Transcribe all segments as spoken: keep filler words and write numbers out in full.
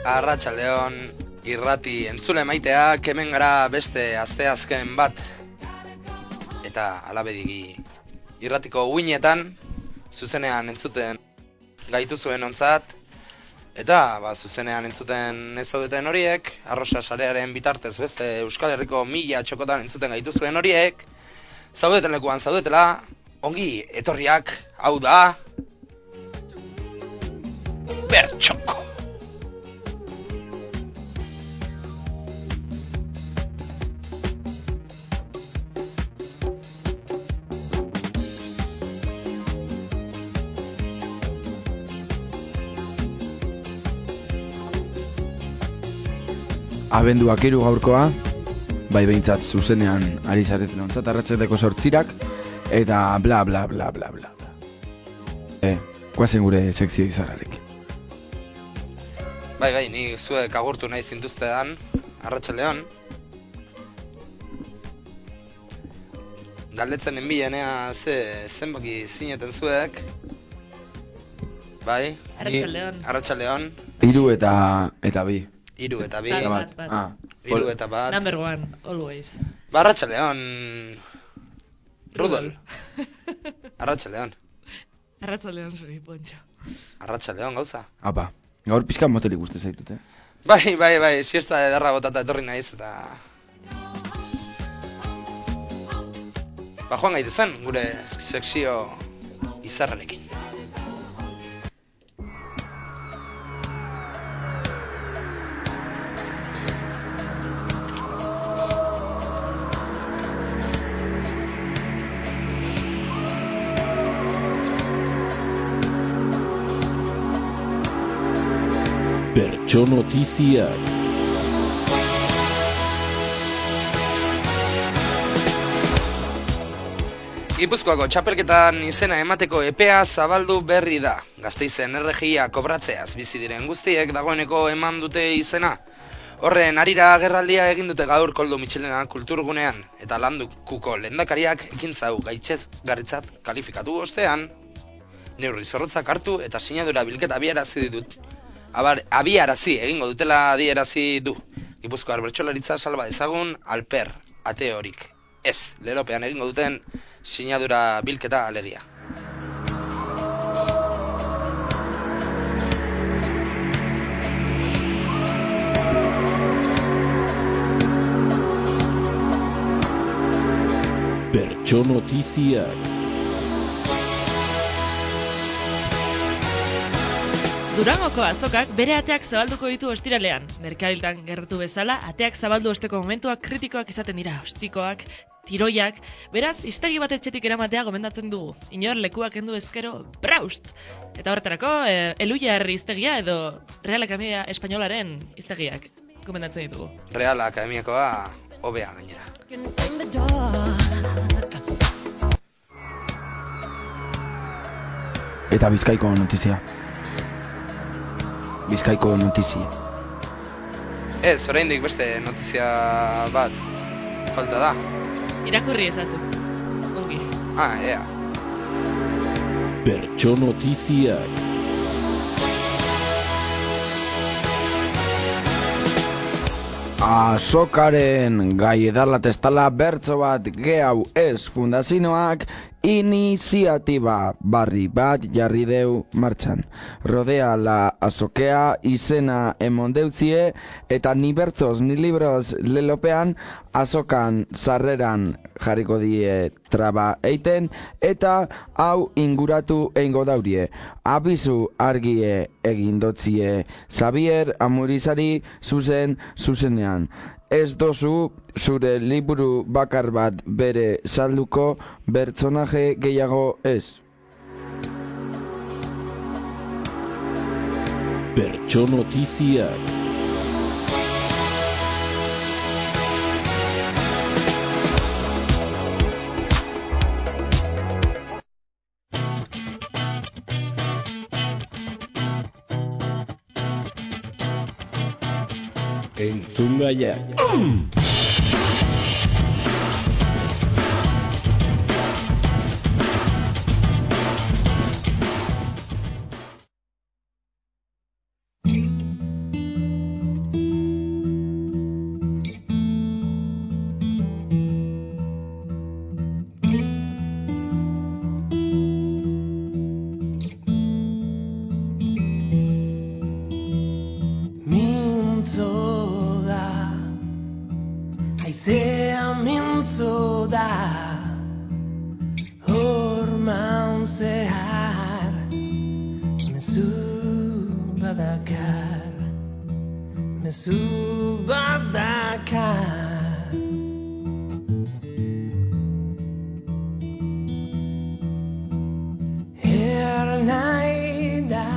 Arratsaldeon irrati entzule maitea, hemen gara beste asteazken bat. Eta alabedigi irratiko uinetan, zuzenean entzuten gaitu zuen ontzat. Eta ba, zuzenean entzuten ez zaudeten horiek, Arrosa sarearen bitartez beste Euskal Herriko mila txokotan entzuten gaitu zuen horiek, zaudeten lekuan zaudetela, ongi etorriak, hau da Bertxoko. Abenduak hiru gaurkoa, bai behintzat zuzenean ari zareten ontzat arratseteko sortzirak, eta bla bla bla bla bla. E, guazen gure sekzio izarrarekin. Bai, bai, ni zuek agurtu nahi zintuztean, arratsaldeon. Galdetzen enbilenea ze zenbaki zineten zuek. Bai, arratsaldeon. Arratsaldeon. Hiru eta eta bi. Hiru eta bi. Bat, bat, bat. Ah, Hiru eta bat. Number one, always. Ba, arratsaldeon. Rudol. Arratsaldeon. Arratsaldeon zuri, Pontxo. Arratsaldeon gauza. Apa, gaur pixka motelik uste zaitut, eh? Bai, bai, bai, siesta edarra botata etorri naiz eta... Ba, joan gaitezen, gure sekzio izarrarekin. Bertso Notizia. Gipuzkoako txapelketan izena emateko epea zabaldu berri da. Gasteizen erregia kobratzeaz bizi diren guztiek dagoeneko eman dute izena. Horren harira agerraldia egin dute gaur Koldo Mitxelena kulturgunean, eta Landukuko lehendakariak ekintza hau gaitzetgarritzat kalifikatu ostean, neurri zorrotzak hartu eta sinadura bilketa abiarazi ditut. Abar, abiarazi egingo dutela adierazi du. Gipuzkoar bertsolaritza salba dezagun alper ate horik. Ez, leropean egingo duten sinadura bilketa alegia. Bertso Notizia. Durangoko azokak bere ateak zabalduko ditu ostiralean. Merkadiltan gertu bezala, ateak zabaldu osteko momentuak kritikoak izaten dira, ostikoak, tiroiak, beraz, hiztegi bat etxetik eramatea gomendatzen dugu. Inor lekuak kendu ezkero, braust! Eta horretarako, e, Eluia herri hiztegia edo Real Akademia Espainolaren hiztegiak gomendatzen ditugu. Real Akademiakoa hobea gainera. Eta Bizkaiko notizia. Bizkaiko notizia. Ez, oraindik beste notizia bat falta da. Irakurri ezazu. Ongi. Ah, ea. Bertso Notizia. Azokaren gai edala testala bertso bat gehau ez fundazioak iniziatiba barri bat jarri deu martxan. Rodea la azokea izena emondeuzie eta ni bertzoz ni libroz lelopean azokan sarreran jarriko die traba eiten eta hau inguratu eingo daurie. Abizu argie egindotzie Xavier Amurizari zuzen zuzenean. Ez dozu zure liburu bakar bat bere salduko bertsonaje gehiago ez. Bertso Notizia. Entzungaiak. mintzo da horman zehar mezu badakar mezu badakar her nahi da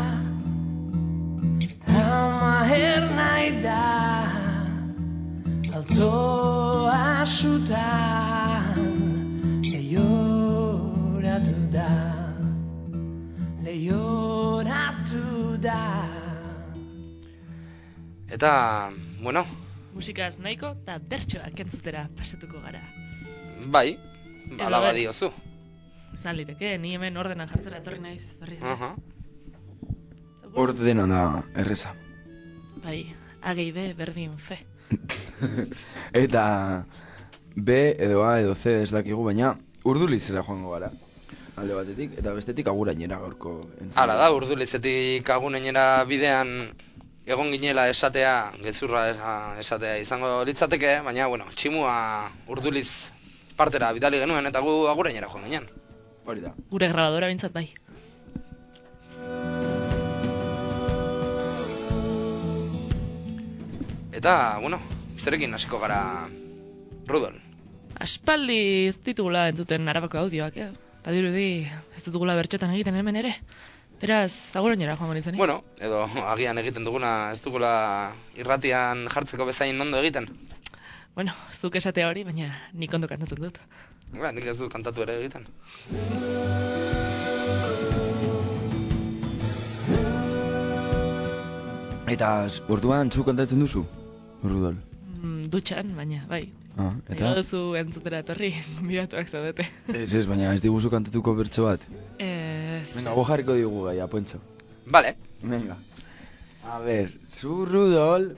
ama her nahi da alto asutan lehioratu da lehioratu da. Eta, bueno, Musikaz nahiko eta bertsoak entzutera pasatuko gara. bai, bala Edo ez. badiozu. Izan liteke, ni hemen ordena jartzera etorri naiz, berriz. ere. Aha. Ordena da erreza. Bai, A gehi B berdin fe. Eta B edo A edo C ez dakigu, baina Urdulizera joango gara. Alde batetik, eta bestetik agurainera gaurko entzun. Hala da, Urdulizetik agunenera bidean egon ginela esatea, gezurra esatea izango litzateke, baina, bueno, tximua Urduliz partera bidali genuen eta gu agurainera joan ginen. Hori da. Gure grabadora bintzat bai. Eta, bueno, zerekin hasiko gara, Rudol? Aspaldi ez ditugula entzuten Arabako audioak, eh? Badirudi ez dutugula bertxotan egiten hemen ere. Beraz, agurainera joango nintzen. Bueno, edo agian egiten duguna ez dugula irratian jartzeko bezain ondo egiten. Bueno, ez duk esatea hori, baina nik ondo kantatzen dut. Ba, nik ez dut kantatu ere egiten. Eta orduan zu kantatzen duzu, Rudol? Mm, dutxan, baina, bai. Ah, Eta eta? duzu entzutera etorri, gonbidatuak zaudete. Ez ez, baina ez diguzu kantatuko bertso bat. Ez... Venga, go jarriko digu gai, apontxo. Vale. Venga. A ver, zu Rudol...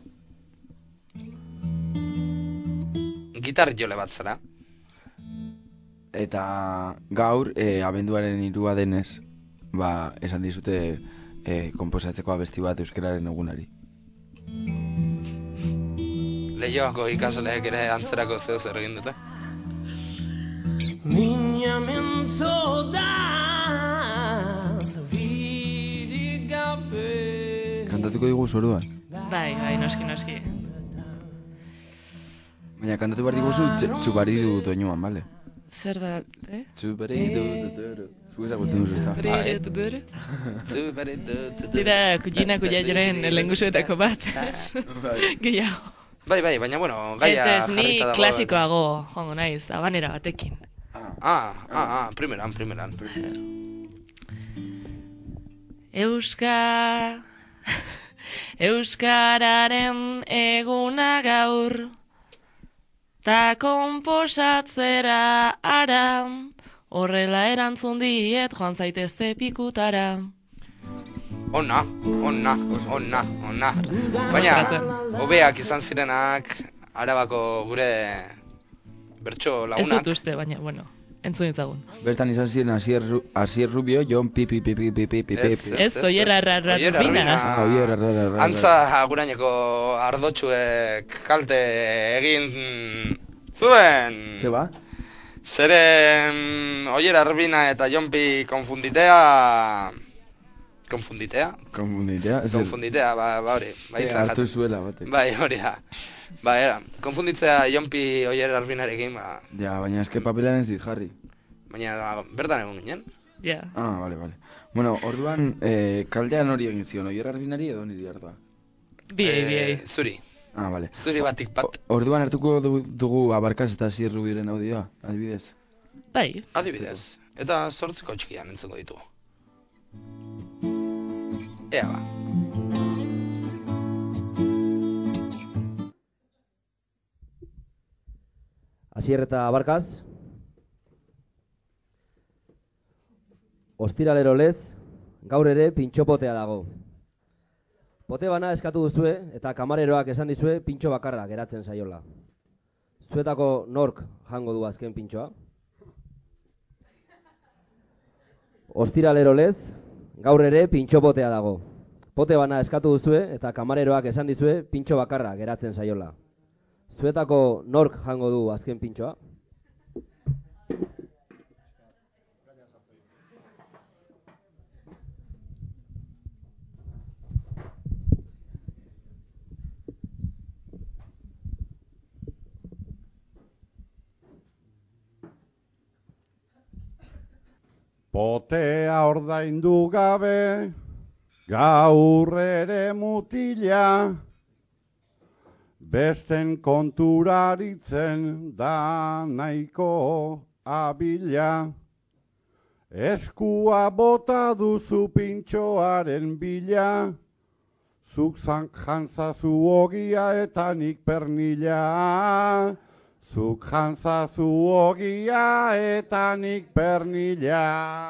Gitar jole bat zara. Eta gaur, e, abenduaren hirua denez, ba, esan dizute e, konposatzeko abesti bat euskararen egunari. Leioako ikasleek ere antzerako zeo zer egin dute. Mina mintzo da zauririk gabe. Kantatuko diguzu orduan? Bai, bai, noski, noski. Baina kantatu behar diguzu txuparidu doinuan, bale? Zer da, eh? Txuparidu doinuan. Zu ezagutzen duzu eta. Dira, kujina kujaioren lengusuetako bat, ez? Gehiago. Bai, bai, baina bueno, Ez gaia ez, ni jarrita dago. klasikoago joango naiz, habanera batekin. Ah, ah, ah, primeran, primeran. Euska... Euskararen eguna gaur, ta konposatzera ara, horrela erantzun diet joan zaitezte pikutara. Ona, ona, ona, ona. Baina, hobeak izan zirenak, Arabako gure bertso Ez lagunak. dut uste, baina, bueno, entzun ditzagun. Bertan izan ziren Asier, Ru- Asier Rubio, Jon Pipi Pipi Pipi Pipi Ez, Pipi. Ez, Oier Arra- Oier Arbina. Arbina. Ah, Oier Arra- Arra- Antza aguraineko ardotxuek kalte egin zuen. Ze ba? Zeren Oier Arbina eta Jonpi konfunditea... Konfunditea? Konfunditea? Ez er- Konfunditea, ba, ba hori. Ba, Eh, hitzan hartu jaten. zuela batek. Bai, hori da. Ba, era, konfunditzea Jonpi Oier Arbinarekin, ba, Ja, baina eske papelan ez dit jarri. baina ba, bertan egon ginen. Ja. Ah, vale, vale. Bueno, orduan, eh, kaldean hori egin zion, Oier Arbinari edo niri hartua? Biei, Eh, biei. Zuri. Ah, vale. Zuri batik bat. O- Orduan hartuko du- dugu Abarkas eta Asier Rubioren audioa, adibidez. Bai, Adibidez. Eta zortziko txikian entzungo ditugu. Ea ba. Asier eta Abarkaz. Ostiralero lez, gaur ere pintxopotea dago. Pote bana eskatu duzue eta kamareroak esan dizue pintxo bakarra geratzen saiola. Zuetako nork jango du azken pintxoa? Ostiralero lez, gaur ere pintxopotea dago. Pote bana eskatu duzue eta kamareroak esan dizue pintxo bakarra geratzen saiola. Zuetako nork jango du azken pintxoa? Potea ordaindu gabe, gaur ere mutila, besten konturaritzen da nahiko abila. Eskua bota duzu pintxoaren bila, zuk jantzazu ogia eta nik pernila. Zuk jantzazu ogia eta nik pernila.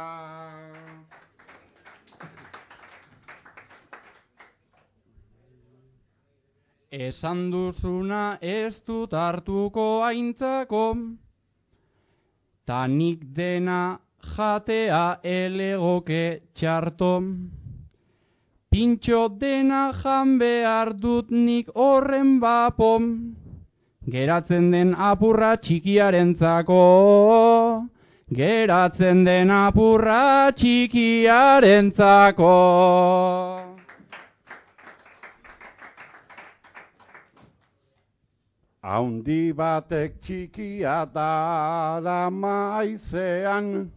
Esan duzuna ez dut hartuko aintzako, ta nik dena jatea elegoke txarto. Pintxo dena jan behar dut nik horren bapo, geratzen den apurra txikiarentzako, geratzen den apurra txikiarentzako. Haundi batek txikia darama haizean,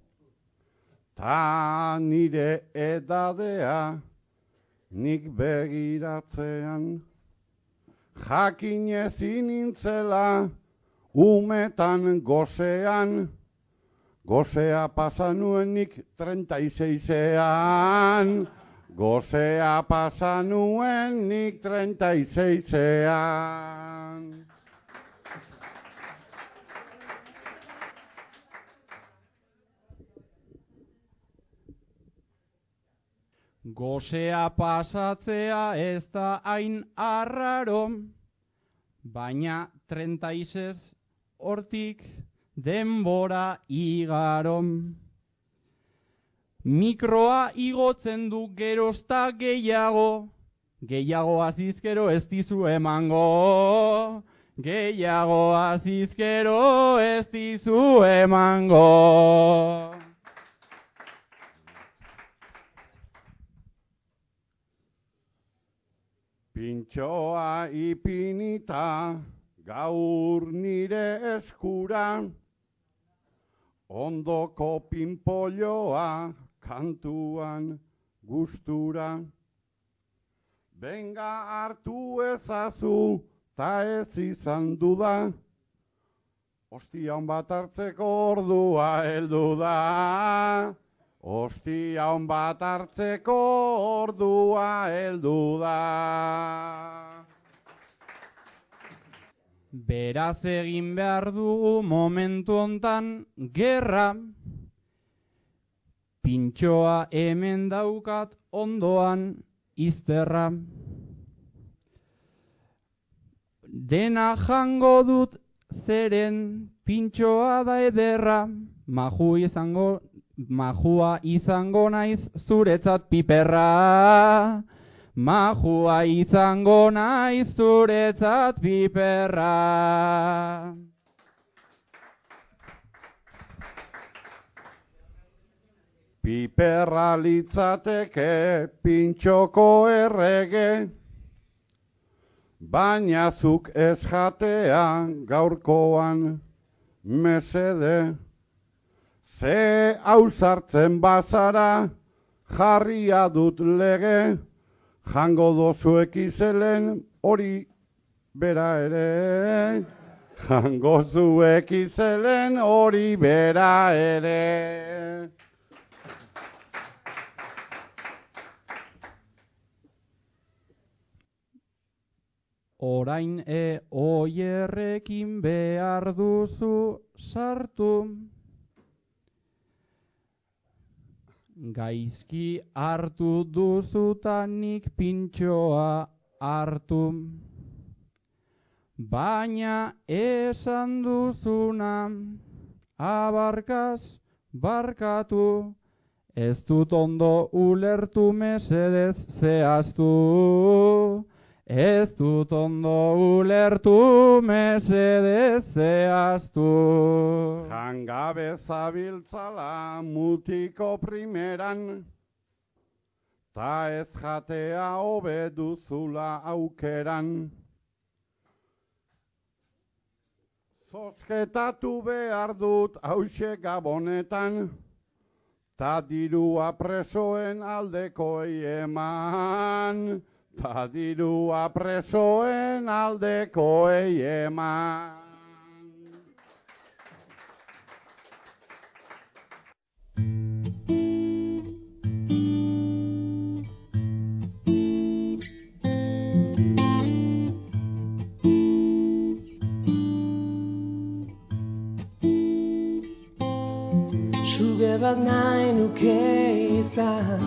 ta nire edadea nik begiratzean. Jakin ezin nintzela umetan gozean, gozea pasa nuenik treinta y seisean, gozea pasa nuenik treinta y seisean. Gozea pasatzea ez da hain arraro, baina treinta y seis hortik denbora igaro. Mikroa igotzen du gerozta gehiago, gehiago azizkero ez dizu emango, gehiago azizkero ez dizu emango. Pintxoa ipinita gaur nire eskura, ondoko pinpolloa kantuan gustura. Benga hartu ezazu ta ez izan duda, ostia hon bat hartzeko ordua heldu da. Ostia hon bat hartzeko ordua heldu da. Beraz egin behar dugu momentu hontan gerra, pintxoa hemen daukat ondoan izterra. Dena jango dut zeren pintxoa da ederra, maju izango Majua izango naiz zuretzat piperra, majua izango naiz zuretzat piperra. Piperra litzateke pintxoko errege, baina zuk ez jatea gaurkoan mesede. Ze ausartzen bazara jarria dut lege, jango dozuek izelen hori bera ere. Jango zuek izelen hori bera ere. Orain e oierrekin behar duzu sartu, gaizki hartu duzutanik pintxoa hartu. Baina esan duzuna abarkaz barkatu, ez dut ondo ulertu mesedez zehaztu, Ez dut ondo ulertu, mesedez zehaztu. Jangabe zabiltzala mutiko primeran, ta ez jatea hobe duzula aukeran. Zozketatu behar dut hause gabonetan, ta dirua presoen aldekoei eman. Ta dirua presoen aldekoei eman. Suge bat nahi nuke izan,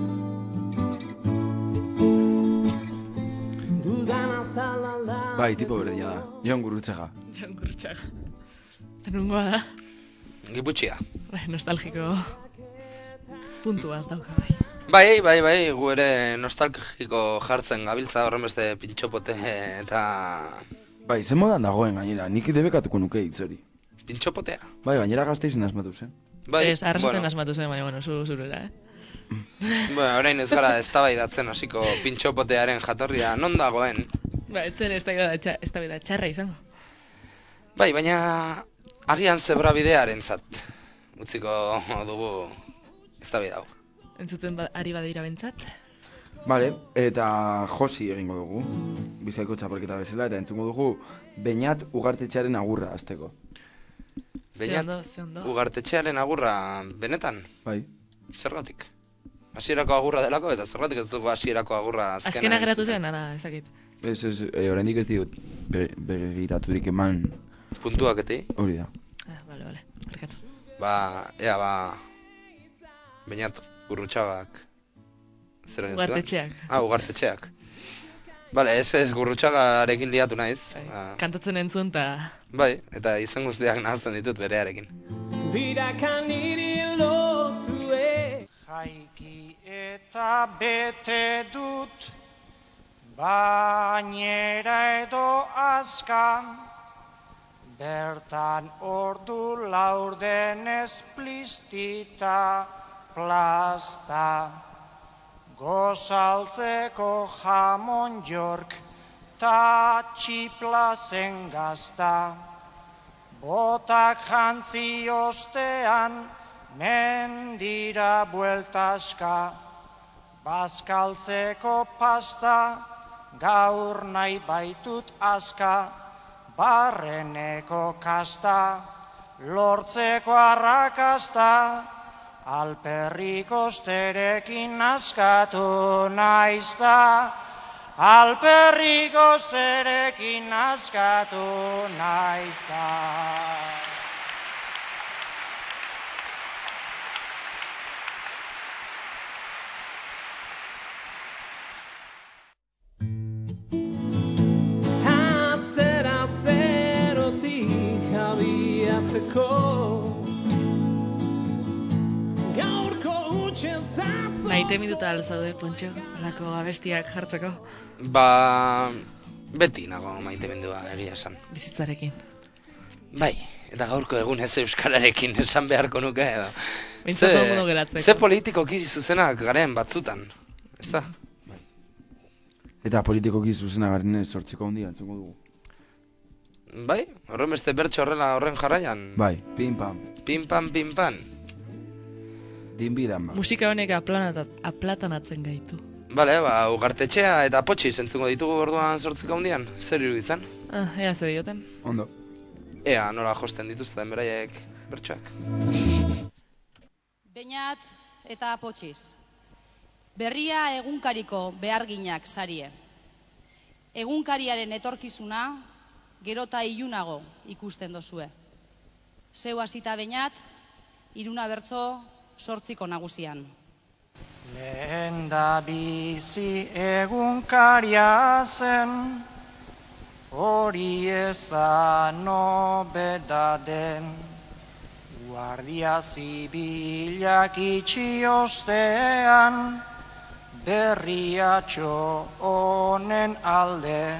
dudan azalala. Bai, tipo berdia da. Jon Gurrutxaga. Jon Gurrutxaga. Tenungoa da. Giputxia. Bai, nostalgiko puntu bat dauka bai. Bai, bai, bai, gu ere nostalgiko jartzen gabiltza horren beste pintxopote eta... Bai, zen modan dagoen gainera, nik debekatuko nuke hitz hori. Pintxopotea? Bai, gainera Gasteizen asmatu zen. Bai, ez, arrasaten bueno. asmatu zen, baina, bueno, zu, zurera, eh? Bueno, orain ez gara eztabaidatzen hasiko pintxopotearen jatorria non dagoen. Ba, etzen eztabaida txarra izango. Bai, baina agian zebrabidearen zat utziko dugu eztabaida hau. Entzuten ba, ari badira bentzat. Bale, eta Josi egingo dugu, Bizkaiko txapelketa bezala, eta entzungo dugu Beñat Ugartetxearen agurra hasteko. Beñat Ugartetxearen agurra benetan? Bai. Zergatik? Hasierako agurra delako eta zergatik ez dugu hasierako agurra azkena. Azkena geratu zen, ara, ezakit. Ez, ez, e, oraindik ez diut be, begiraturik eman. Puntuak eti? Hori da. Ah, bale, bale, barkatu. Ba, ea, ba, Beñat Gurrutxagak zer egin zuen? Ugartetxeak. Ah, Ugartetxeak. Bale, ez ez Gurrutxagarekin liatu naiz. Bai, Ah. kantatzen entzun ta... Bai, eta izen guztiak nahazten ditut berearekin. Birakan niri lotue. Jaiki eta bete dut, bainera edo azkan, bertan ordu laurdenez plistita plasta. Gozaltzeko jamon jork ta txipla zen gazta. Botak jantzi ostean mendira bueltaska. Bazkaltzeko pasta gaur nahi baitut aska. Barreneko kasta lortzeko arrakasta. Alperrik osterekin askatu naizta, alperrik osterekin askatu naizta. Atzera zerotik abiatzeko. Maite minuta alzaude, Pontxo, alako abestiak jartzeko. Ba, beti nago maitemendua egia esan. Bizitzarekin. Bai, eta gaurko egunez euskararekin esan beharko nuke edo. Bintzat ondo geratzeko. Ze politikoki zuzenak garen batzutan, ez da? Bai. Eta politikoki zuzena garen sortzeko handia entzuko dugu. Bai, horren beste bertso horrela horren jarraian. Bai, pim-pam. Pim-pam, pim-pam. Dinbidan ba. Musika honek aplatanatzen gaitu. Bale, ba, Ugartetxea eta Potxi zentzungo ditugu orduan sortzeko handian. Zer iruditzen? Ah, ea ze dioten. Ondo. Ea, nola josten dituzten beraiek bertsoak. Beñat eta Potxiz. Berria egunkariko beharginak sarie. Egunkariaren etorkizuna gerota ilunago ikusten dozue. Zeu hasita Beñat, iruna bertzo sortziko nagusian. Lehen da bizi egunkaria zen, hori ez da nobedaden. Guardia zibilak itxi ostean, berriatxo honen alde,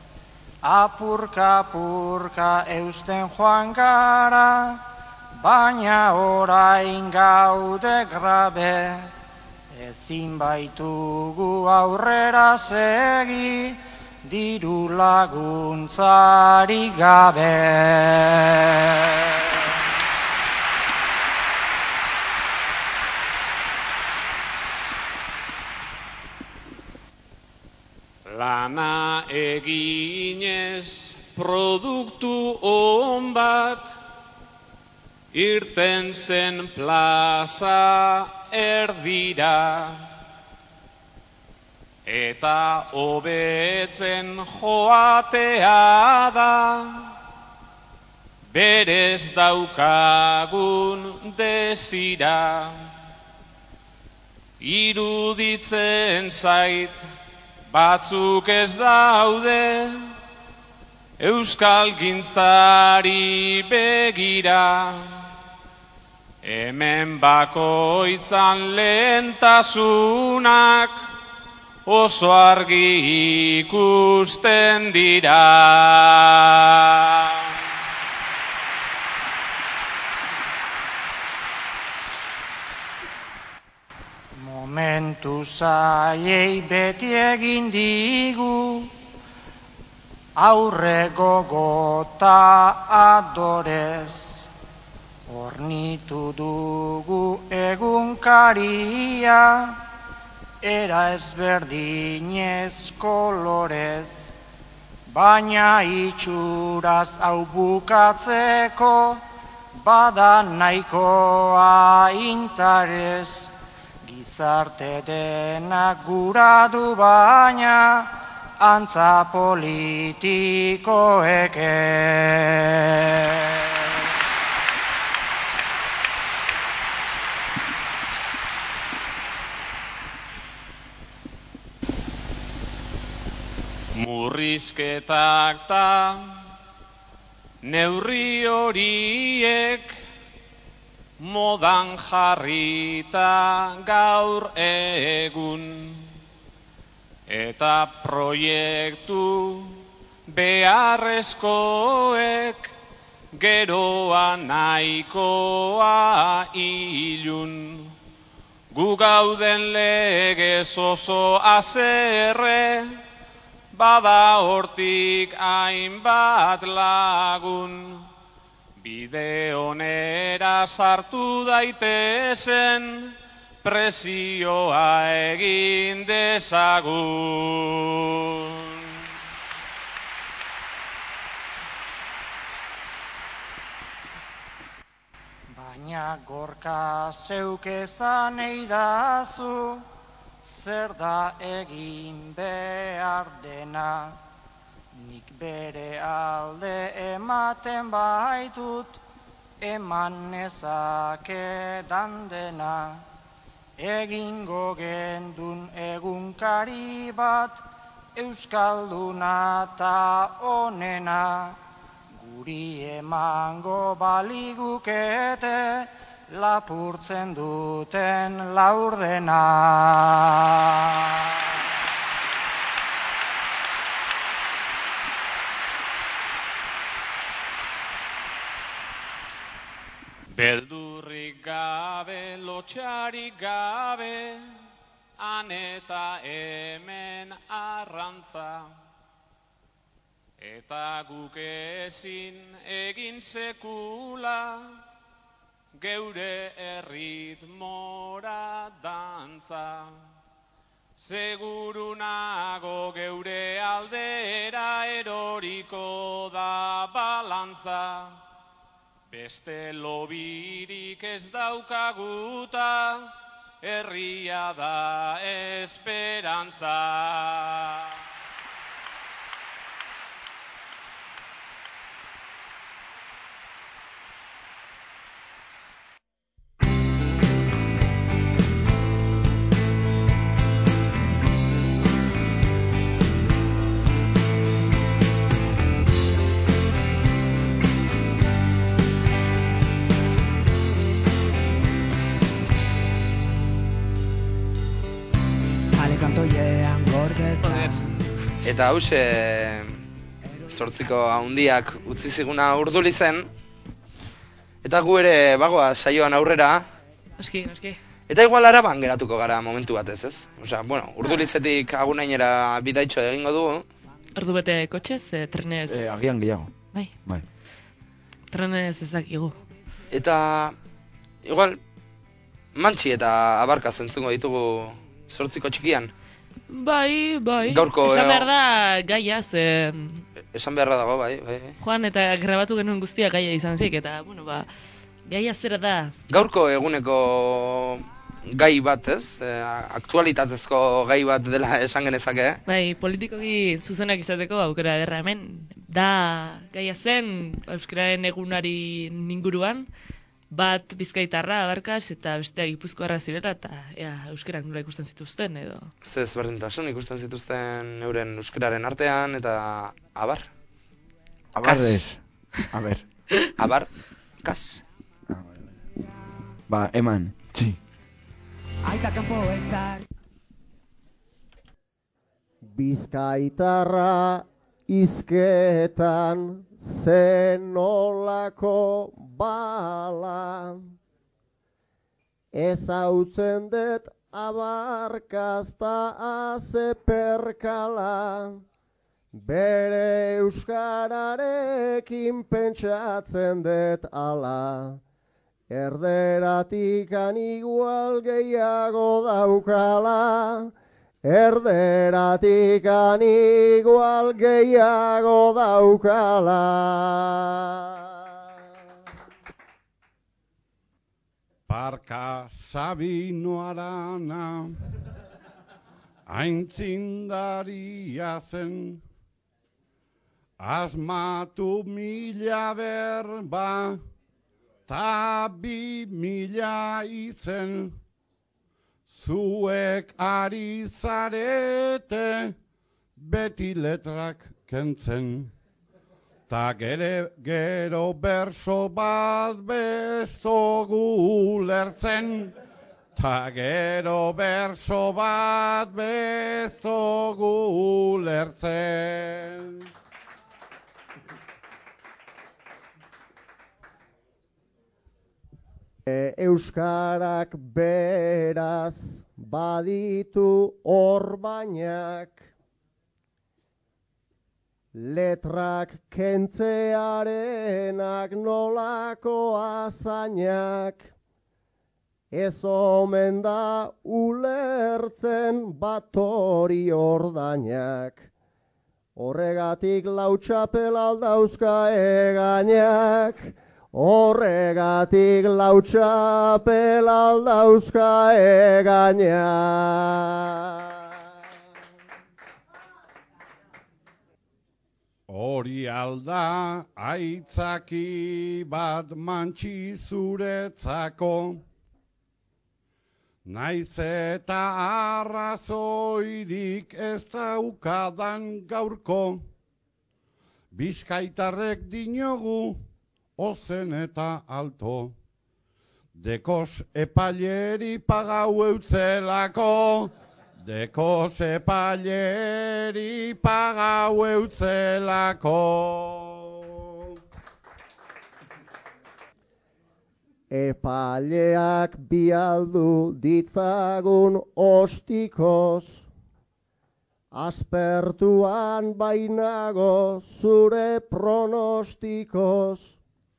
apurka-apurka eusten joan gara, baina orain gaude grabe, ezin baitugu aurrera segi, diru laguntzari gabe. Lana eginez produktu on bat, irten zen plaza erdira, eta hobetzen joatea da, berez daukagun desira. Iruditzen zait batzuk ez daude, euskalgintzari begira, hemen bakoitzan lehentasunak oso argi ikusten dira. Momentu zaiei beti egin digu, aurre gogota adorez, hornitu dugu egunkaria, era ezberdinez kolorez, baina itxuraz hau bukatzeko, bada nahikoa interes, gizarte denak gura du baina, antza politikoek ez. Murrizketak ta neurri horiek modan jarrita gaur egun, eta proiektu beharrezkoek geroa nahikoa ilun. Gu gauden legez oso azerre, bada hortik hainbat lagun. Bide onera sartu daitezen, presioa egin dezagun. Baina Gorka zeuk esan eidazu, zer da egin behar dena. Nik bere alde ematen baitut, eman nezakedan dena. Egingo gendun egunkari bat, euskalduna ta onena. Guri emango baligukete, lapurtzen duten laurdena. Beldurrik gabe, lotxarik gabe, han eta hemen arrantza. Eta guk ezin egin sekula, geure erritmora dantza. Seguru nago geure aldera eroriko da balantza. Beste lobirik ez daukaguta, herria da esperantza. Eta hause zortziko handiak utzi ziguna urduli zen. Eta gu ere bagoa saioan aurrera. Noski, noski. Eta igual Araban geratuko gara momentu batez, ez? Osea, bueno, urdulizetik agunainera bidaitxo egingo dugu. Ordu bete kotxez, e, trenez... E, agian gehiago. Bai. Bai. Trenez ez dakigu. Eta, igual, mantxi eta abarka zentzungo ditugu zortziko txikian. Bai, bai. Gaurko... Esan eo... behar da gaia, ze... Esan beharra dago, bai, bai. Joan eta grabatu genuen guztia gaia izan zik, eta, bueno, ba... Gaia zera da. Gaurko eguneko gai bat, ez? E, aktualitatezko gai bat dela esan genezake. Bai, politikoki zuzenak izateko aukera ederra hemen. Da gaia zen, euskararen egunari inguruan, bat bizkaitarra abarkas eta besteak gipuzkoarra zirela, eta ea, euskarak nola ikusten zituzten, edo. Ze ezberdintasun ikusten zituzten euren euskararen artean, eta abar. Abarrez. A ber. Abar, kas. Ba, eman, txi. Aita kanpo ez da. Bizkaitarra izketan zenolako bala. Ez hautzen dut abarkazta azeperkala. Bere euskararekin pentsatzen dut ala. Erderatikan igual gehiago daukala, erderatikan igual gehiago daukala. Parka Sabino Arana, aintzindaria zen, asmatu mila berba, ta bi mila izen, zuek ari zarete beti letrak kentzen. Ta gere, gero berso bat bestogu lertzen, ta gero berso bat bestogu lertzen. Euskarak beraz baditu orbainak, letrak kentzearenak nolako azainak, ez omen da ulertzen bat hori ordainak, horregatik lautxapel aldauzka egainak, horregatik lautxapel aldauzka egainak. Hori alda aitzaki bat mantxi zuretzako, naiz eta arrazoirik ez daukadan gaurko, bizkaitarrek dinogu ozen eta alto, dekos epaileri pagau eutzelako, dekos epaileri pagau eutzelako. Epaileak bialdu ditzagun ostikoz, aspertuan bainago zure pronostikoz,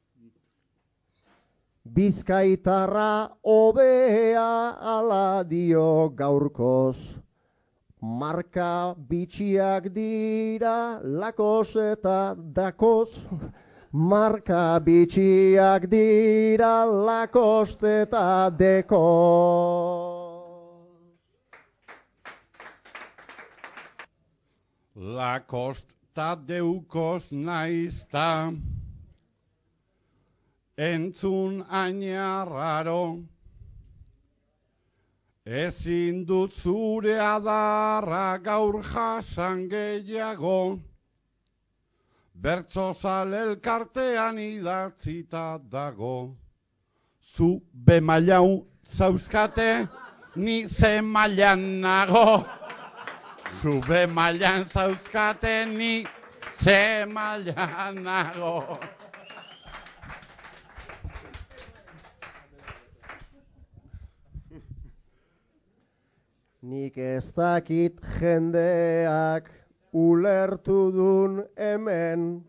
bizkaitarra hobea ala dio gaurkoz, marka bitxiak dira lakos eta dakoz, marka bitxiak dira lakos eta dekoz. Lakost ta deukoz naizta, entzun ainarraro, ezin dut zure adarra gaur jasan gehiago, bertzozal elkartean idatzita dago, zu be mailau zauzkate, ni ze mailan nago. Zube mailan zauzkaten ni ze mailan nago. Nik ez dakit jendeak ulertu dun hemen,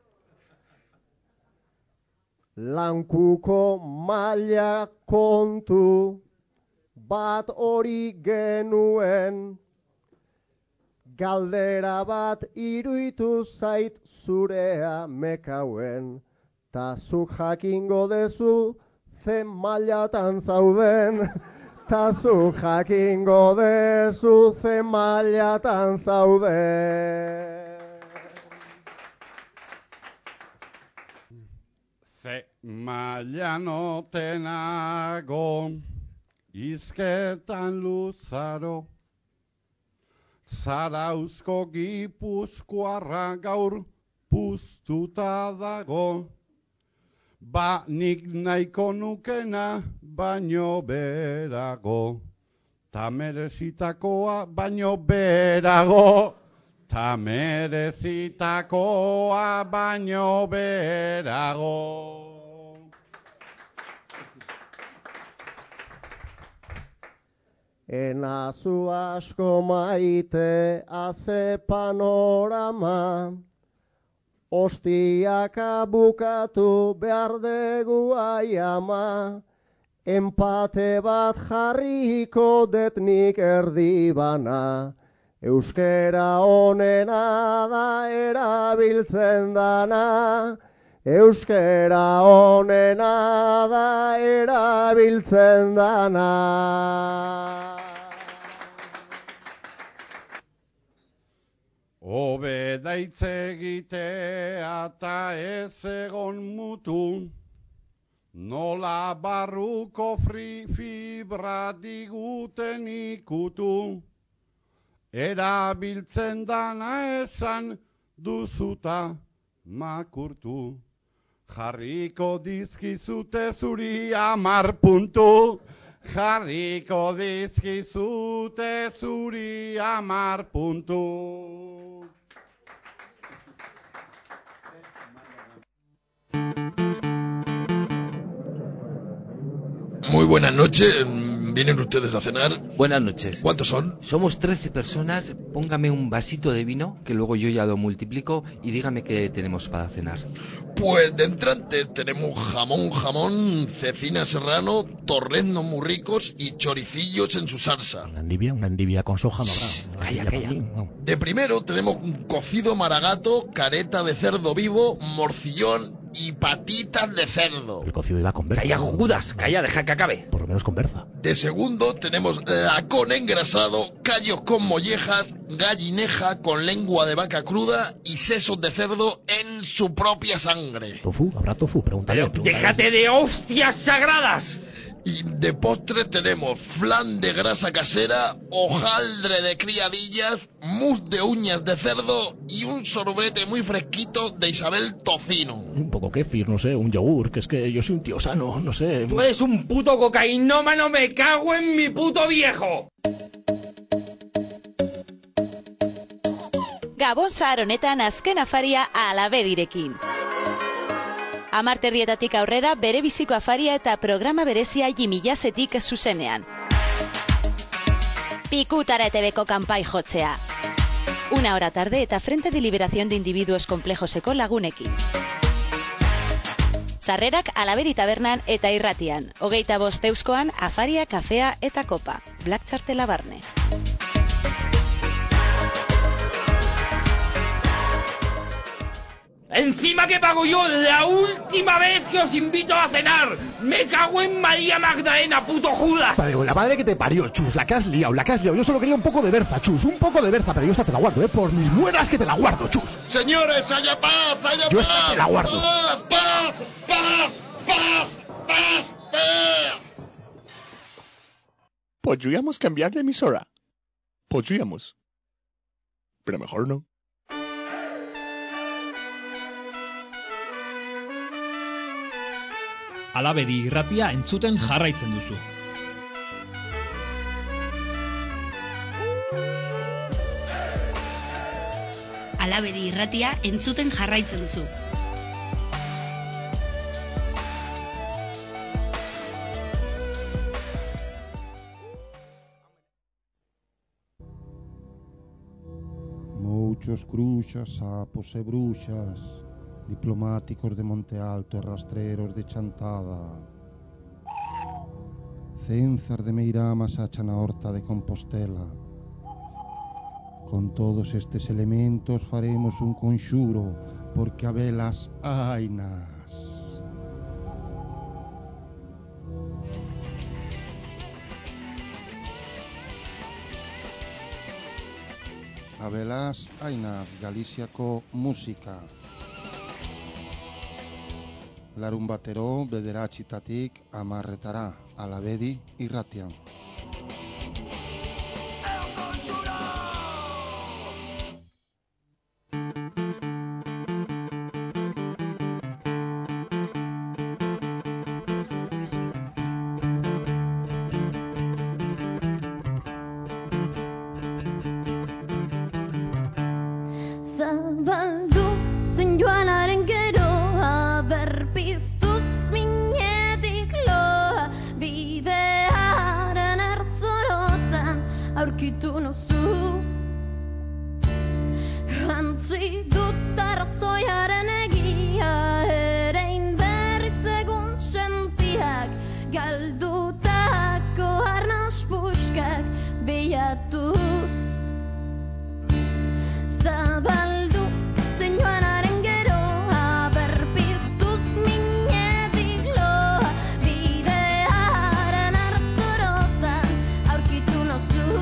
lankuko maila kontu bat hori genuen, galdera bat iruditu zait zurea mekauen, ta zuk jakingo dezu ze mailatan zauden, ta zuk jakingo dezu ze mailatan zauden. Ze mailan otenago, izketan luzaro, Zarauzko Gipuzkoarra gaur puztuta dago, ba nik nahiko nukena baino berago, ta merezitakoa baino berago, ta merezitakoa baino berago. Enazu asko maite haze panorama, ostiak abukatu behar dugu aiama, empate bat jarriko detnik erdibana, euskera honena da erabiltzen dana, euskera honena da erabiltzen dana. Hobe daitz egitea ta ez egon mutu, nola barruko fri fibra diguten ikutu, erabiltzen dana esan duzuta makurtu, jarriko dizkizute zuri amar puntu, jarriko dizkizute zuri amar puntu. Muy buenas noches, ¿vienen ustedes a cenar? Buenas noches. ¿Cuántos son? Somos trece personas, póngame un vasito de vino, que luego yo ya lo multiplico, y dígame qué tenemos para cenar. Pues de entrantes tenemos jamón, jamón, cecina serrano, torreznos muy ricos y choricillos en su salsa. Una endivia, una endivia con soja no habrá. Calla, calla. De primero tenemos un cocido maragato, careta de cerdo vivo, morcillón y patitas de cerdo. El cocido iba con berza. Calla, Judas, calla, deja que acabe. Por lo menos con berza. De segundo tenemos lacón engrasado, callos con mollejas, gallineja con lengua de vaca cruda y sesos de cerdo en su propia sangre. ¿Tofu? ¿Habrá tofu? Pregúntale. Pero pregúntale. déjate de hostias sagradas. Y de postre tenemos flan de grasa casera, hojaldre de criadillas, mousse de uñas de cerdo y un sorbete muy fresquito de Isabel tocino. Un poco kéfir, no sé, un yogur, que es que yo soy un tío sano, no sé. Tú eres un puto cocainómano, me cago en mi puto viejo. Gabon zahar honetan azken afaria Alabedirekin. Amarterrietatik aurrera bere biziko afaria eta programa berezia jimilazetik zuzenean. Pikutara E T Bko kanpai jotzea. Una hora tarde eta Frente de Liberación de Individuos Complejoseko lagunekin. Sarrerak Alabedi tabernan eta irratian. Hogeita bost euskoan afaria, kafea eta kopa. Black Txartela barne. Encima que pago yo la última vez que os invito a cenar. Me cago en María Magdalena, puto Judas. Vale, la madre que te parió, Chus, la que has liado, la que has liado. Yo solo quería un poco de berza, Chus, un poco de berza, pero yo esta te la guardo, ¿eh? Por mis muelas que te la guardo, Chus. Señores, haya paz, haya Yo paz. esta te la guardo. Paz, paz, paz, paz, paz, paz. Podríamos cambiar de emisora. Podríamos. Pero mejor no. Alabedi irratia entzuten jarraitzen duzu. Alabedi irratia entzuten jarraitzen duzu. Muchos cruzas, sapos e bruxas, diplomáticos de Monte Alto e rastreros de Chantada. Cenzas de Meiramas achan a horta de Compostela. Con todos estes elementos faremos un conxuro, porque habelas hainas. Habelas hainas, Galiziako musika. Larun batero, bederatxitatik amarretara, Alabedi irratian. Zabaldu zen joanaren geroa, berpiztuz minetik loa, bidearen ertzorotan aurkitu nauzu. Antzi dut arrazoiaren egia, erein berriz egun sentiak, galdutako arnas puskak bilatuz. Zabaldu zen joanaren geroa, berpiztuz minetik loa, bidearen ertzorotan aurkitu nauzu.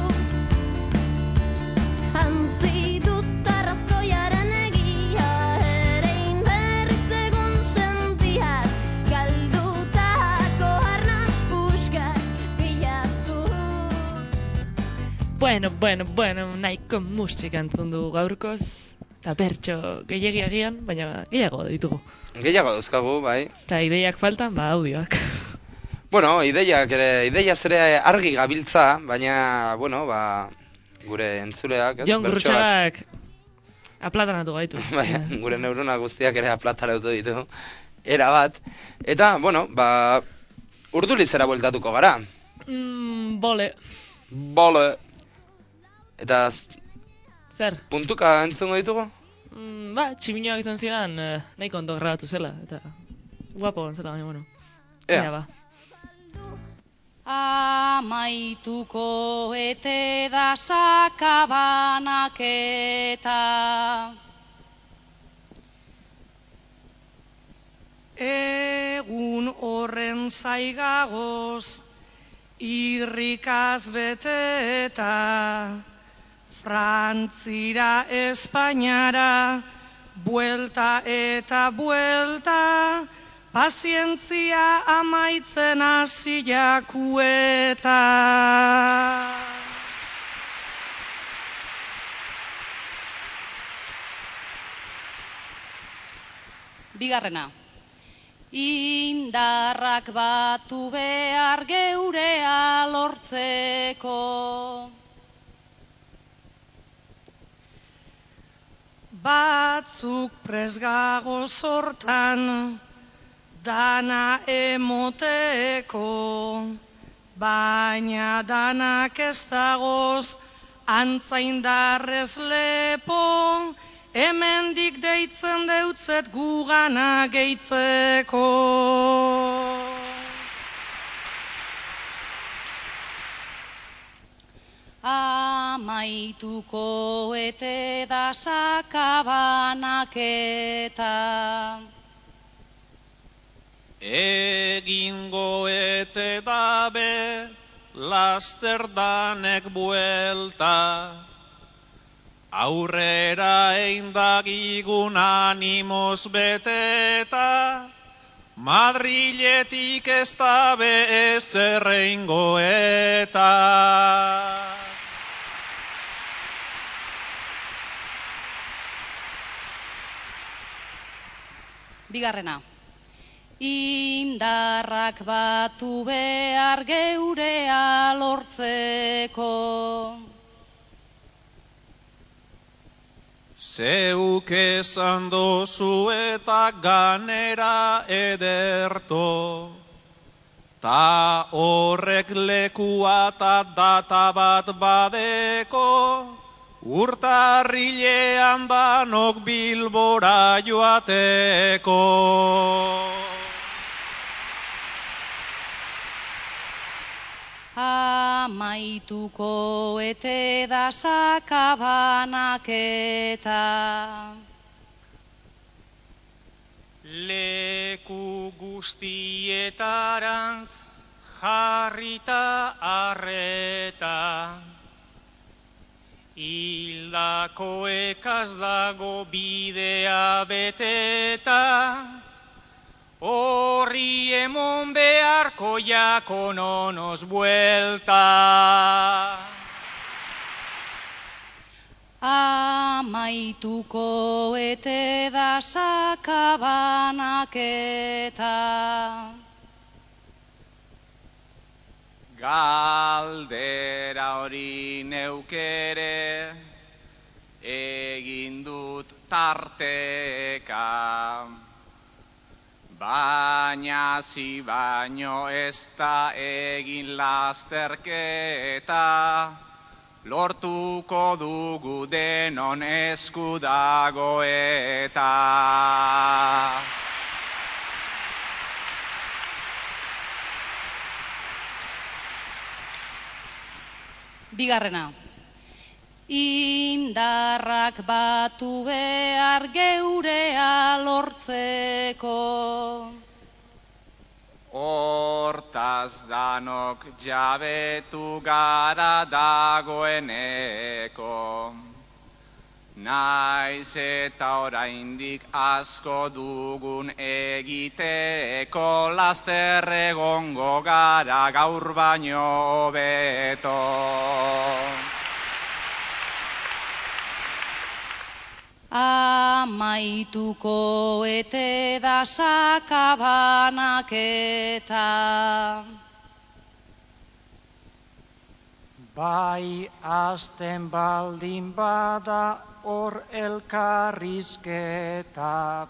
Antzi dut arrazoiaren egia, erein berriz egun sentiak, galdutako arnas puskak bilatuz. Bueno, bueno, bueno, nahiko musika entzun du gaurkoz, eta bertso gehiagiagian, baina gehiago ditugu. Gehiago dauzkagu, bai. Eta ideiak faltan, ba, audioak. Bueno, ideiak ere, ideiaz ere argi gabiltza, baina, bueno, ba, gure entzuleak, ez? Jon Bertsoak- Gurutxagak aplatanatu gaitu. Bai, gure neurona guztiak ere aplatarautu ditu. Era bat. Eta, bueno, ba, urdulizera bueltatuko gara. Mm, bole. Bole. Eta z- Zer? puntuka entzungo ditugu? Mm, ba, tximinoak izan zidan, eh, nahiko ondo grabatu zela, eta guapo zela, baina, bueno. Ea. Ea, ba. Amaituko ete da sakabanaketa. Egun horren zaigagoz, irrikaz beteta, Frantzira, Espainiara, buelta eta buelta, pazientzia amaitzen hasi jakueta. Bigarrena. Indarrak batu behar geurea lortzeko. Batzuk presgago sortan, dana emoteko, baina danak ez dagoz, antzaindarrez lepo, hemendik deitzen deutzet gugana gehitzeko. Amaituko ete da sakabanaketa. Egingo ete dabe, lasterdanek buelta, aurrera eindagigun animoz beteta, Madriletik ez dabe ez erreingo eta. Bigarrena. Indarrak batu behar geurea lortzeko. Zeuk esan dozu eta ganera ederto, ta horrek lekua ta data bat badeko, urtarrilean danok Bilbora joateko. Amaituko ete da sakabanaketa. Leku guztietarantz jarrita arreta. Hildako ekaz dago bidea beteta. Horri emon beharko jako nonos buelta. Amaituko ete da sakabanaketa. Galdera hori neukere egin dut tarteka. Baina zi baino ez da egin lasterketa, lortuko dugu denon esku dago eta. Bigarrena. Indarrak batu behar geurea lortzeko. Hortaz danok jabetu gara dagoeneko. Naiz eta oraindik asko dugun egiteko, laster egongo gara gaur baino hobeto. Amaituko ete da sakabanaketa. Bai hasten baldin bada hor elkarrizketa,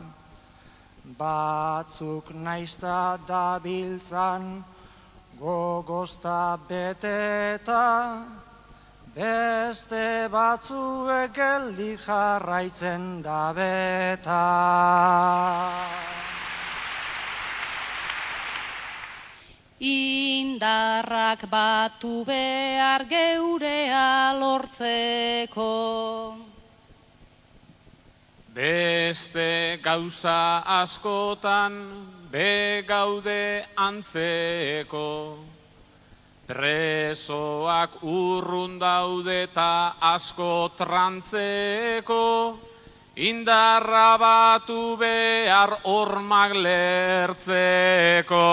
batzuk naizta dabiltzan gogozta beteta, beste batzuek geldi jarraitzen da beta. Indarrak batu behar geurea lortzeko. Beste gauza askotan begaude antzeko. Presoak urrun daude eta asko trantzeko. Indarra batu behar hormak lertzeko.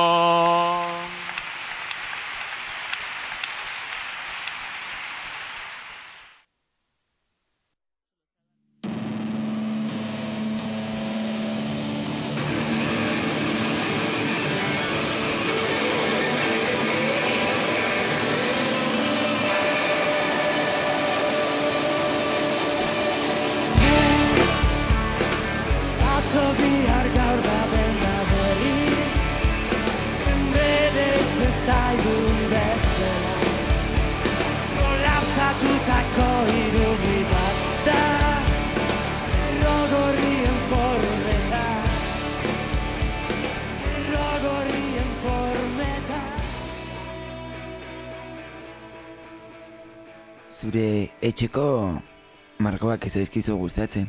Zure etxeko margoak ez zaizkizu gustatzen.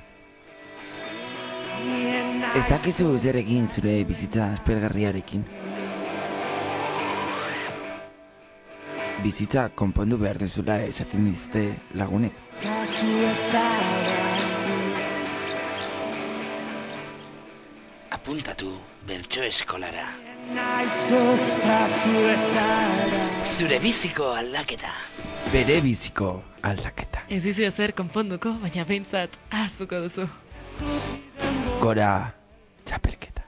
Ez dakizu zer egin zure bizitza aspergarriarekin. Bizitza konpondu behar duzula esaten dizute lagunek. Apuntatu bertso eskolara. Zure biziko aldaketa. Bere biziko aldaketa. Ez dizu ezer konponduko, baina behintzat ahaztuko duzu. Gora txapelketa.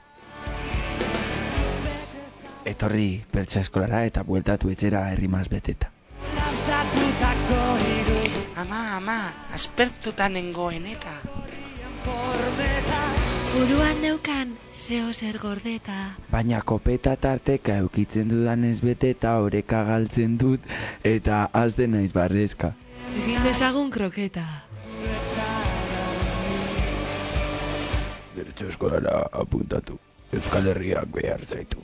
Etorri bertso eskolara eta bueltatu etxera herrimaz beteta. Ama, ama, aspertuta nengoen eta. Buruan neukan, zeo zer gordeta. Baina kopeta tarteka eukitzen dudanez beteta oreka galtzen dut eta azde naiz barrezka. Egin dezagun kroketa. Bertso eskolara apuntatu. Euskal Herriak behar zaitu.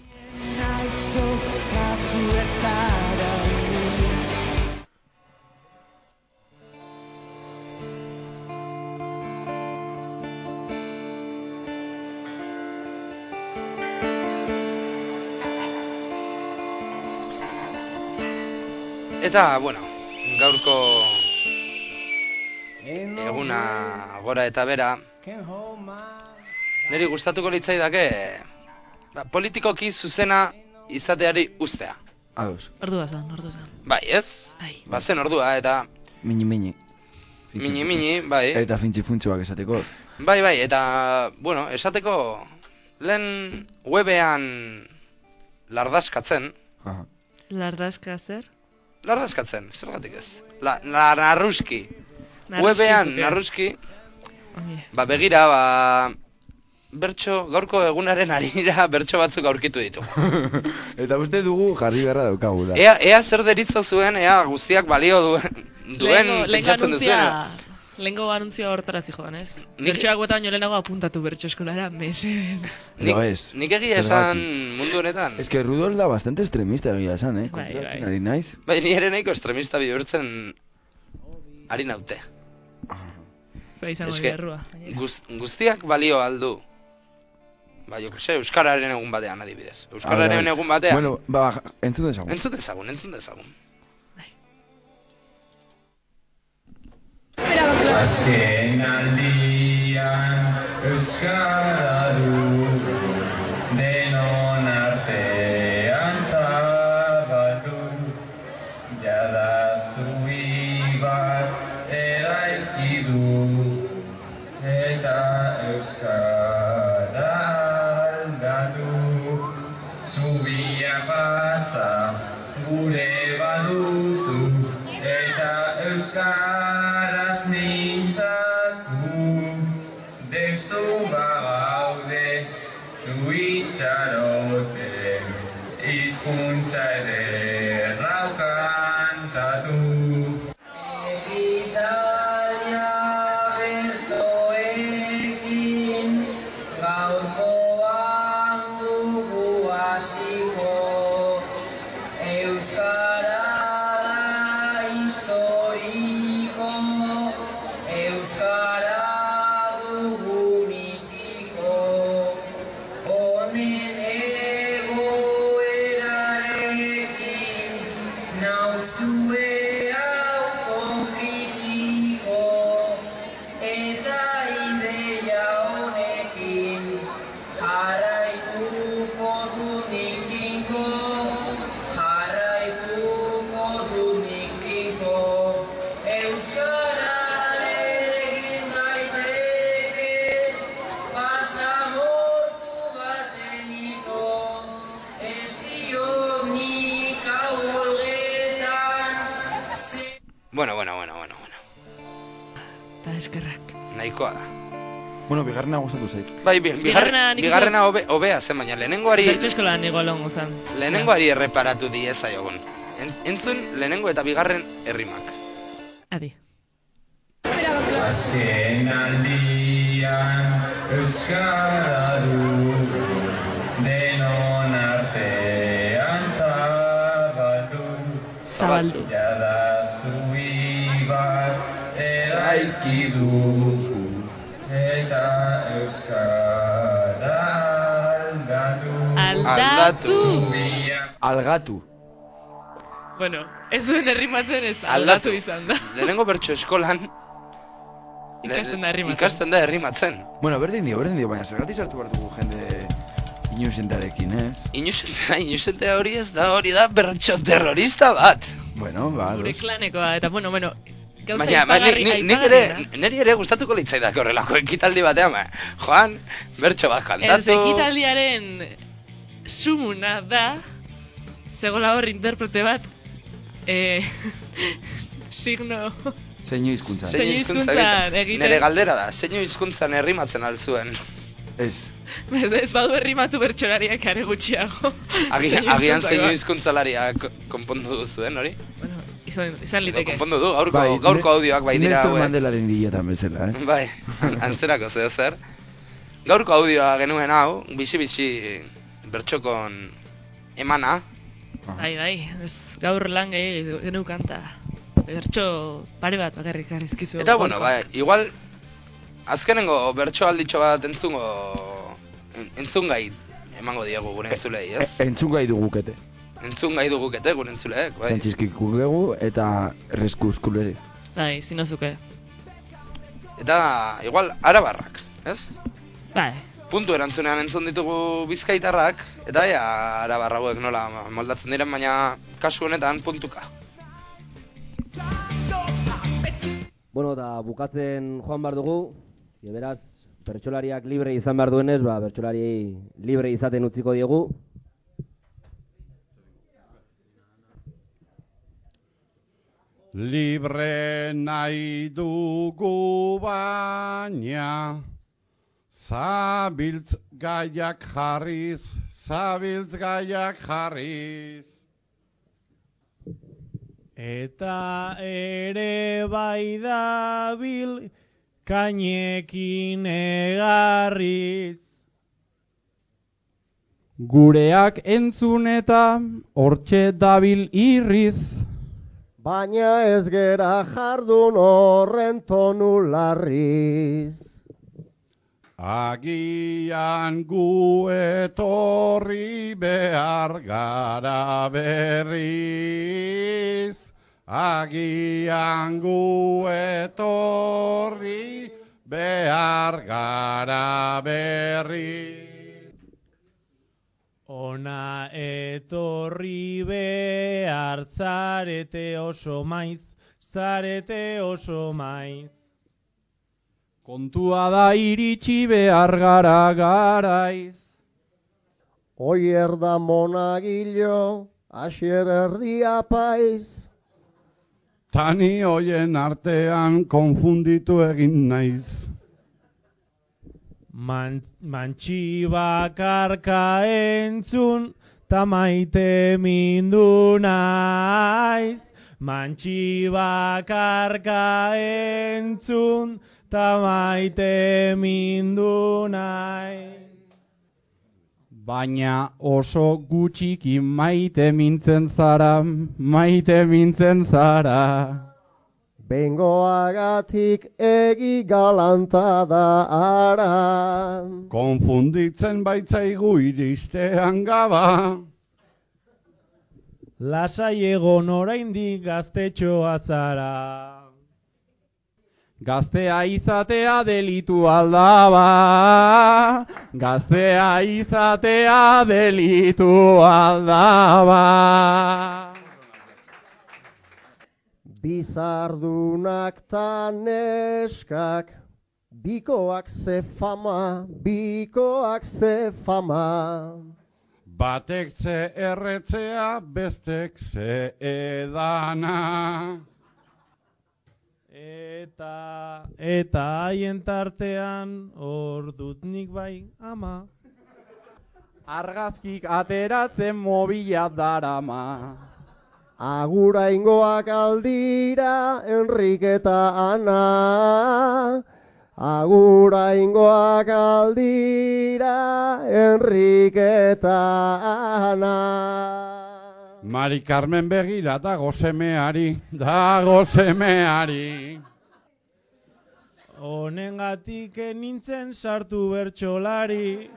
Eta, bueno, gaurko eguna gora eta bera, niri gustatuko litzaidake ba, politikoki zuzena izateari ustea. Ados. Ordua zan, ordua zan. Bai, ez? Bai. Bazen ordua, eta... Mini-mini. Mini-mini, bai. Eta fintzi-funtzuak esateko. Bai, bai, eta, bueno, esateko, lehen webean lardazkatzen. Aha. Lardazka zer? Lardazkatzen, zergatik ez? La, la narruski. Narruski Webean, zuke. narruski. Ongi. Ba, begira, ba... Bertso, gaurko egunaren harira bertso batzuk aurkitu ditu. Eta uste dugu jarri beharra daukagula. Ea, ea zer deritzo zuen, ea guztiak balio duen, duen Lehengo- pentsatzen lehengo duzuen. anuntzia- Lehengo anuntzioa hortara zijoan, ez? Nik- Bertsoak bota baino lehenago apuntatu bertso eskolara, mesedez. Nik, Lo ez. nik egia esan mundu honetan. Ez que Rudolf da bastante extremista egia esan, eh? Bai, Konturatzen bai. ari naiz. Bai, ni ere nahiko estremista bihurtzen ari naute. Zer izango Eske, biderrua. guz, guztiak balio aldu. Ba, jo, kese, Euskararen egun batean adibidez. Euskararen Ah, bai. egun batean. Bueno, ba, entzun dezagun. Entzun dezagun, entzun dezagun. Azken aldian euskara du denon artean zabatu jada zubi bat eraiki du eta euskara aldatu zubia pasa gure baduzu eta euskaraz mintzatu deustu bagaude zu itxarote hizkuntza ederra kantatu. Ekitalia bertsoekin gaurkoan dugu hasiko euskara historiko, euskara dugu mitiko, honen egoerarekin nauzue autokritiko, eta ideia honekin jarraituko dut nik tinko, jarraituko dut nik tinko. Euskararekin daiteke pasamortu bateniko, ez diot nik aholgetan ze... Bueno, bueno, bueno, bueno, bueno. Eta eskerrak. Nahikoa da. Bueno, bigarrena gustatu zait. Bai, bi, Bigarrena bigarrena, nik bigarrena hobe, hobea zen, baina lehenengoari... Bertso eskolan igual ongo zan. Lehenengoari erreparatu diezaiogun. En- Entzun lehenengo eta bigarren errimak. Adi. Azken aldian euskara du denon artean zabatu Zabaldu. jada zubi bat eraiki dugu eta euskara aldatu. Aldatu. Zubia Algatu. Bueno, ez zuen errimatzen ez da. Aldatu. Aldatu izan da. Lehenengo bertso eskolan... Ikasten da errimatzen. Ikasten da errimatzen. Bueno, berdin dio, berdin dio, baina zergatik sartu behar dugu jende inusentarekin, ez? Inusentea, inusentea hori ez da, hori da bertso terrorista bat. Bueno, ba, Gure los... klanekoa, eta bueno, bueno, gauza Baina, ba, aipagarri, ni, ni, nik aipagarriena. ere, niri ere gustatuko litzaidake horrelako ekitaldi batean, ba. Joan, bertso bat Ez kantatu. ekitaldiaren sumuna da, zegoela hor interprete bat, eh, signo, Zeinu hizkuntzan. Zeinu hizkuntzan egiten. Nere galdera da, zeinu hizkuntzan errimatzen alzuen. Ez. Ez, ez badu errimatu bertsolariak are gutxiago. Agian, agian zeinu hizkuntzalaria konpondu duzuen, hori? Bueno, izan, izan liteke. Konpondu du, gaurko, bai, gaurko audioak bai dira. Nelson Mandelaren diletan bezala, eh? Bai, antzerako zeo zer. Gaurko audioa genuen hau, bixi-bixi bertxokon emana. Bai, bai, ez gaur lan gehi geneu kanta. Bertxo pare bat bakarrik arrizkizu. Eta, bueno, bai, igual, azkenengo bertxo alditxo bat entzungo, entzungai emango diegu gure entzulei, ez? E, entzungai dugukete. Entzungai dugukete gure entzuleek, bai. Zantxizkikugegu eta reskuzkulere. Bai, zinozuke. Eta, igual, arabarrak, ez? Bai. Puntu erantzunean entzun ditugu bizkaitarrak, eta ea arabarra hauek nola moldatzen diren, baina kasu honetan puntuka. Bueno, eta bukatzen joan behar dugu, e, beraz, bertsolariak libre izan behar duenez, ba, bertsolari libre izaten utziko diegu. Libre nahi dugu baina, zabiltz gaiak jarriz, zabiltz gaiak jarriz. Eta ere bai dabil kainekin egarriz. Gureak entzun eta hortxe dabil irriz. Baina ez gera jardun horren tonu larriz. Agian gu etorri behar gara berriz. Agian gu etorri behar gara berriz. Ona etorri behar zarete oso maiz, zarete oso maiz. Kontua da iritsi behar gara garaiz. Oier da monagilo, asier erdia paiz. Tani hoien artean konfunditu egin naiz. Man, mantxi bakarka entzun, ta maite mindu naiz. Mantxi bakarka entzun, ta maite mindu naiz. Baina oso gutxiki maite mintzen zara, maite mintzen zara. Bengoagatik egi galanta da ara. Konfunditzen baitzaigu iristean gaba. Lasai egon oraindik gaztetxoa zara. Gaztea izatea delitu aldaba, gaztea izatea delitu aldaba. Bizardunak ta neskak, bikoak ze fama, bikoak ze fama. Batek ze erretzea, bestek ze edana. Eta, eta haien tartean, hor dut nik bai ama. Argazkik ateratzen mobila darama. Agura ingoak aldira, Enrik eta Ana. Agura ingoak aldira, Enrik eta Ana. Mari Carmen begira dago semeari, dago semeari. Honengatik nintzen sartu bertsolari.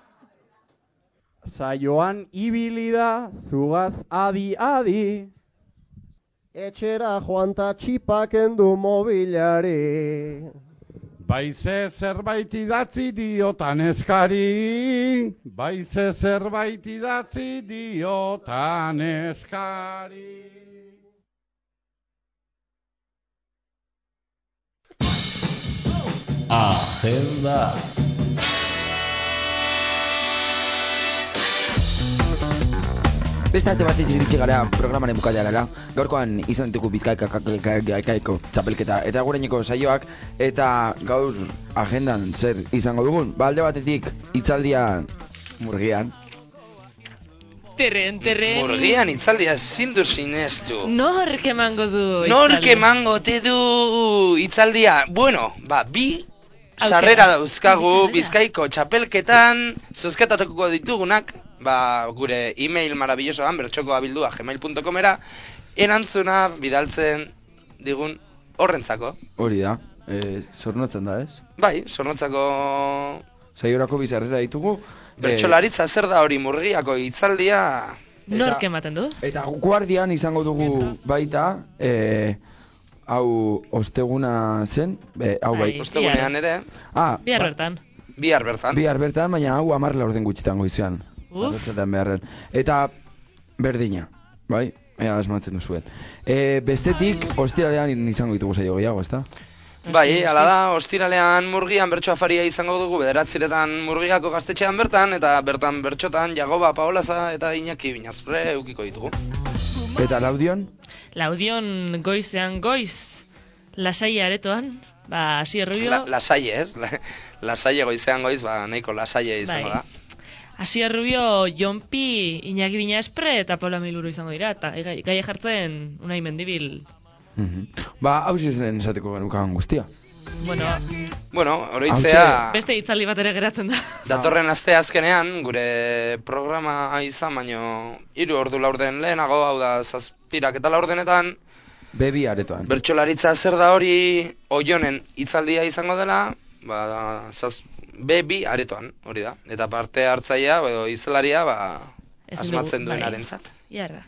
Saioan ibili da, zugaz adi-adi. Etxera joan ta txipak endu mobilari. Baize zerbait idatzi diotan eskari, baize zerbait idatzi diotan eskari. Agenda. Beste arte batez iritsi gara programaren bukaerara. Gaurkoan izan ditugu Bizkaiko txapelketa eta gureneko saioak, eta gaur agendan zer izango dugun? Ba, alde batetik hitzaldia Murgian. Terren, terren. Murgian hitzaldia ezin du sinestu. Nork emango du hitzaldia? Nork emango te du hitzaldia? Bueno, ba, bi sarrera dauzkagu Bizkaiko txapelketan zozketatuko ditugunak, ba, gure email maravillosoan bertxokoabildua gmail punto comera erantzuna bidaltzen digun horrentzako. Hori da, e, zornotzen da, ez? Bai, zornotzako saiorako bi sarrera ditugu. Bertsolaritza zer da hori Murgiako hitzaldia? Nork ematen du? Eta guardian izango dugu baita, e, hau osteguna zen, e, hau bai. Ostegunean ere. Ah, bihar bertan. Bihar bertan. Bihar bertan, baina hau hamar laurden gutxitan goizean. Arratsaldean beharren. Eta berdina, bai? Ea asmatzen duzuen. E, bestetik, ostiralean izango ditugu saio gehiago, ezta? Bai, hala da, ostiralean Murgian bertso afaria izango dugu, bederatziretan Murgiako gaztetxean bertan, eta bertan bertxotan Jagoba Paolaza eta Iñaki Binazpre eukiko ditugu. Eta Laudion? Laudion goizean goiz, Lasaia aretoan, ba, Asier Rubio... La, lasaie, ez? La, lasaie goizean goiz, ba, nahiko lasaie izango da. Asier Rubio, Jonpi, Iñaki Binazpre eta Paula Miluru izango dira, eta gai, gai jartzen Unai Mendibil. Mm-hmm. Ba, hau zen esateko genukan guztia. Bueno, bueno, oroitzea... Beste hitzaldi bat ere geratzen da. Datorren aste azkenean, gure programa izan, baino hiru ordu laurden lehenago, hau da zazpirak eta laurdenetan, Bebi aretoan. Bertsolaritza zer da hori Oionen hitzaldia izango dela, ba, zaz, Bebi aretoan, hori da. Eta parte hartzailea, edo izelaria, ba, asmatzen duen arentzat. Jarra.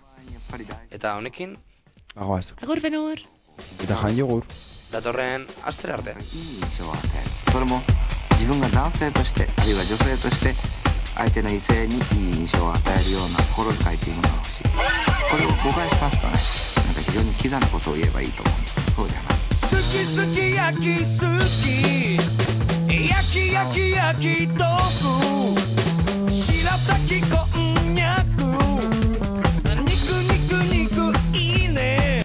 Eta honekin... Agoaz. Agur benur. Eta jan jogur. Datorren astre artean. それも自分が男性としてあるいは女性として相手の異性にいい印象を与えるような心遣いというものが欲しい。これを誤解しますとね、なんか非常にキザなことを言えばいいと思うんです。そうじゃない。好き好き焼き好き焼き焼き焼き豆腐